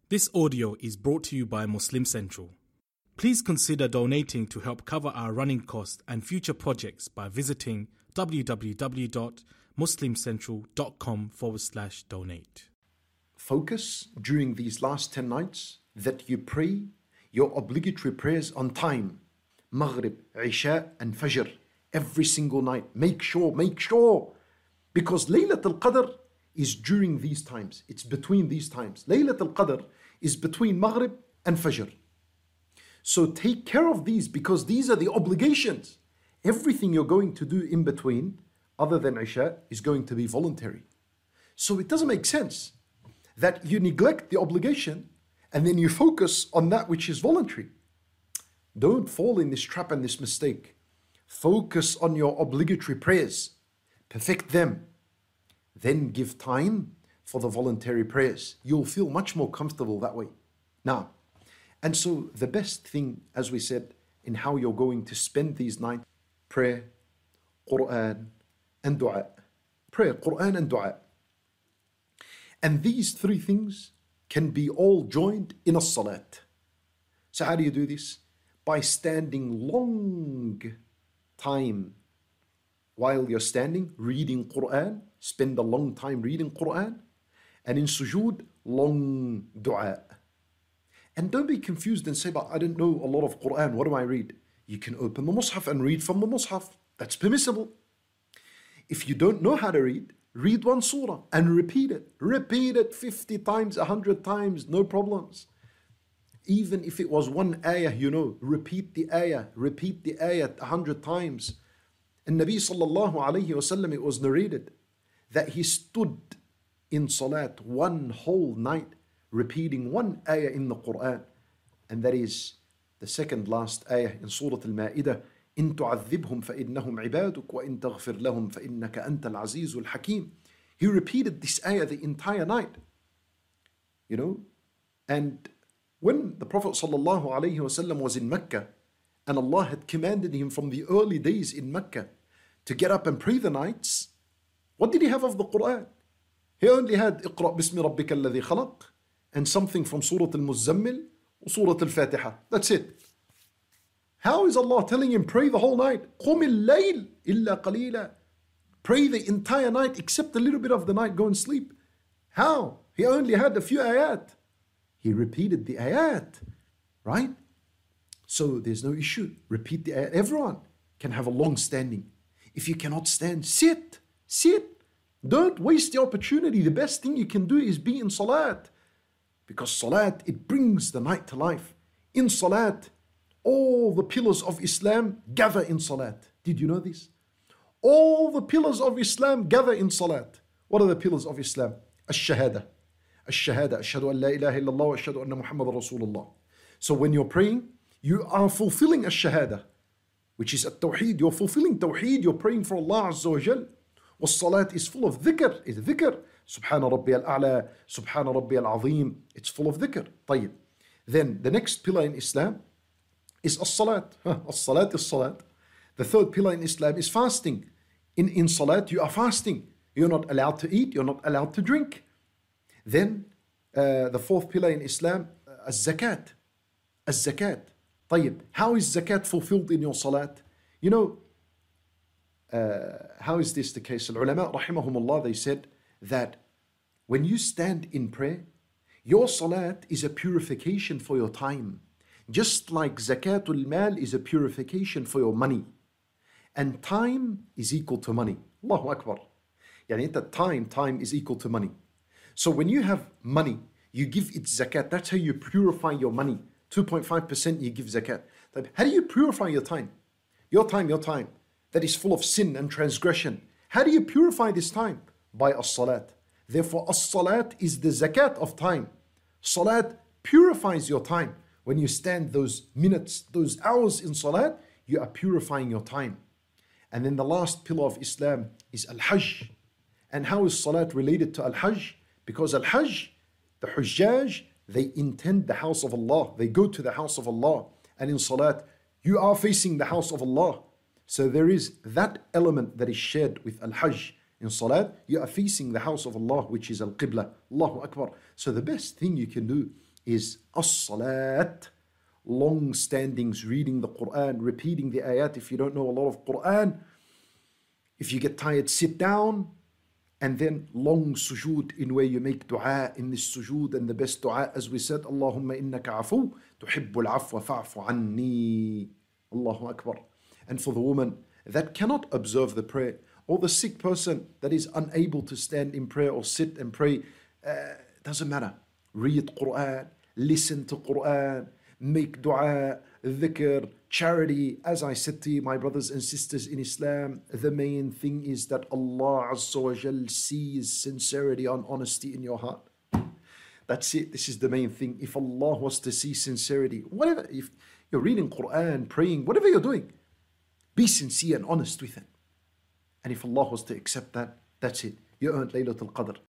This audio is brought to you by Muslim Central. Please consider donating to help cover our running costs and future projects by visiting www.muslimcentral.com/donate. Focus during these last 10 nights that you pray your obligatory prayers on time. Maghrib, Isha and Fajr. Every single night. Make sure. Because Laylatul Qadr is during these times. It's between these times. Laylatul Qadr is between Maghrib and Fajr. So take care of these because these are the obligations. Everything you're going to do in between, other than Isha, is going to be voluntary. So it doesn't make sense that you neglect the obligation and then you focus on that which is voluntary. Don't fall in this trap and this mistake. Focus on your obligatory prayers. Perfect them. Then give time for the voluntary prayers. You'll feel much more comfortable that way. Now, and so the best thing, as we said, in how you're going to spend these nights, prayer, Quran, and dua. Prayer, Quran, and dua. And these three things can be all joined in a salat. So how do you do this? By standing long time while you're standing, reading Quran, spend a long time reading Quran, and in sujood, long dua. And don't be confused and say, but I don't know a lot of Quran, what do I read? You can open the Mus'haf and read from the Mus'haf. That's permissible. If you don't know how to read one surah and repeat it. Repeat it 50 times, 100 times, no problems. Even if it was one ayah, repeat the ayah 100 times. And Nabi sallallahu alayhi wasallam, it was narrated that he stood in salat one whole night repeating one ayah in the Quran, and that is the second last ayah in Surah Al-Ma'idah, إِن تُعَذِّبْهُمْ فَإِنَّهُمْ عِبَادُكَ وَإِن تَغْفِرْ لَهُمْ فَإِنَّكَ أَنْتَ الْعَزِيزُ الْحَكِيمُ. He repeated this ayah the entire night. And when the Prophet sallallahu alaihi wasallam was in Mecca, and Allah had commanded him from the early days in Mecca to get up and pray the nights, what did he have of the Quran? He only had اقرأ بسم ربك الذي خلق and something from Surah Al-Muzzammil or Surah Al-Fatiha. That's it. How is Allah telling him pray the whole night? قُمِ اللَّيْلِ إِلَّا قَلِيلًا. Pray the entire night except a little bit of the night, go and sleep. How? He only had a few ayat. He repeated the ayat, right? So there's no issue. Repeat the ayat. Everyone can have a long standing. If you cannot stand, sit. Don't waste the opportunity. The best thing you can do is be in salat. Because salat, it brings the night to life. In salat, all the pillars of Islam gather in salat. Did you know this? All the pillars of Islam gather in salat. What are the pillars of Islam? Ash-shahada. Ash-shahada. Ashhadu an la ilaha illallah wa ashhadu anna Muhammad Rasulullah. So when you're praying, you are fulfilling ash-shahada, which is at-tawheed. You're fulfilling tawheed. You're praying for Allah Azza wa Jal. Was-salat is full of dhikr. It's dhikr. Subhana Rabbi al-A'la, Subhana Rabbi al-Azim. It's full of dhikr. طيب. Then the next pillar in Islam is as-salat. As-salat is salat. The third pillar in Islam is fasting. In salat, you are fasting. You're not allowed to eat. You're not allowed to drink. Then the fourth pillar in Islam, az-zakat. Az-zakat. طيب. How is zakat fulfilled in your salat? How is this the case? Al-ulama, rahimahumullah, they said that when you stand in prayer, your salat is a purification for your time. Just like zakatul mal is a purification for your money. And time is equal to money. Allahu Akbar. Time is equal to money. So when you have money, you give it zakat. That's how you purify your money. 2.5% you give zakat. How do you purify your time? Your time that is full of sin and transgression. How do you purify this time? By as-salat. Therefore, as-salat is the zakat of time. Salat purifies your time. When you stand those minutes, those hours in salat, you are purifying your time. And then the last pillar of Islam is al-hajj. And how is salat related to al-hajj? Because al-hajj, the hujjaj, they intend the house of Allah. They go to the house of Allah. And in salat, you are facing the house of Allah. So there is that element that is shared with al-hajj. In salat, you are facing the house of Allah, which is al-qibla. Allahu Akbar. So the best thing you can do is as-salat, long standings, reading the Quran, repeating the ayat. If you don't know a lot of Quran, if you get tired, sit down, and then long sujood in where you make dua in this sujood. And the best dua, as we said, Allahumma innaka afu tuhibbul afwa fa'fu anni. Allahu Akbar. And for the woman that cannot observe the prayer, or the sick person that is unable to stand in prayer or sit and pray, doesn't matter. Read Quran, listen to Quran, make dua, dhikr, charity. As I said to you, my brothers and sisters in Islam, the main thing is that Allah Azza wa Jal sees sincerity and honesty in your heart. That's it. This is the main thing. If Allah was to see sincerity, whatever, if you're reading Quran, praying, whatever you're doing, be sincere and honest with it. And if Allah was to accept that, that's it. You earned Laylatul Qadr.